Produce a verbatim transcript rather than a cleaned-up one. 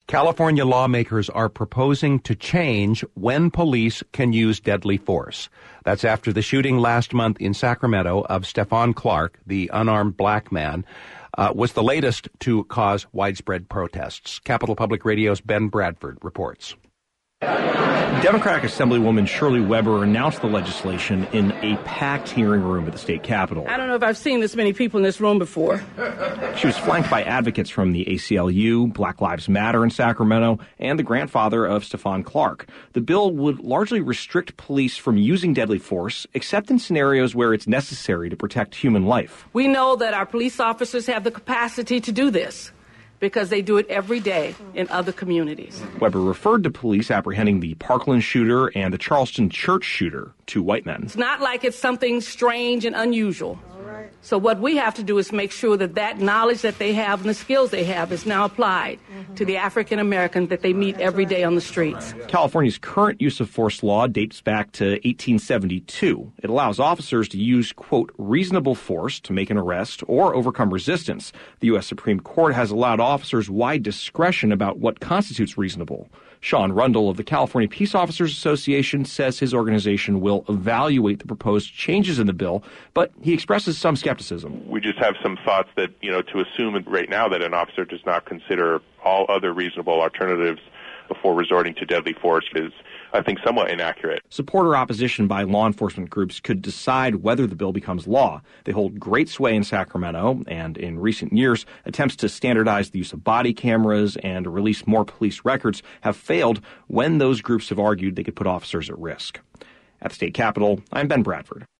California lawmakers are proposing to change when police can use deadly force. That's after the shooting last month in Sacramento of Stephon Clark, the unarmed black man, uh, was the latest to cause widespread protests. Capital Public Radio's Ben Bradford reports. Democratic Assemblywoman Shirley Weber announced the legislation in a packed hearing room at the state capitol. I don't know if I've seen this many people in this room before. She was flanked by advocates from the A C L U, Black Lives Matter in Sacramento, and the grandfather of Stephon Clark. The bill would largely restrict police from using deadly force, except in scenarios where it's necessary to protect human life. We know that our police officers have the capacity to do this, because they do it every day in other communities. Weber referred to police apprehending the Parkland shooter and the Charleston church shooter, two white men. It's not like it's something strange and unusual. So what we have to do is make sure that that knowledge that they have and the skills they have is now applied mm-hmm. to the African American that they meet every day on the streets. California's current use of force law dates back to eighteen seventy-two. It allows officers to use, quote, reasonable force to make an arrest or overcome resistance. The U S Supreme Court has allowed officers wide discretion about what constitutes reasonable. Sean Rundle of the California Peace Officers Association says his organization will evaluate the proposed changes in the bill, but he expresses some skepticism. We just have some thoughts that, you know, to assume right now that an officer does not consider all other reasonable alternatives before resorting to deadly force is, I think, somewhat inaccurate. Supporter opposition by law enforcement groups could decide whether the bill becomes law. They hold great sway in Sacramento, and in recent years, attempts to standardize the use of body cameras and release more police records have failed when those groups have argued they could put officers at risk. At the state capitol, I'm Ben Bradford.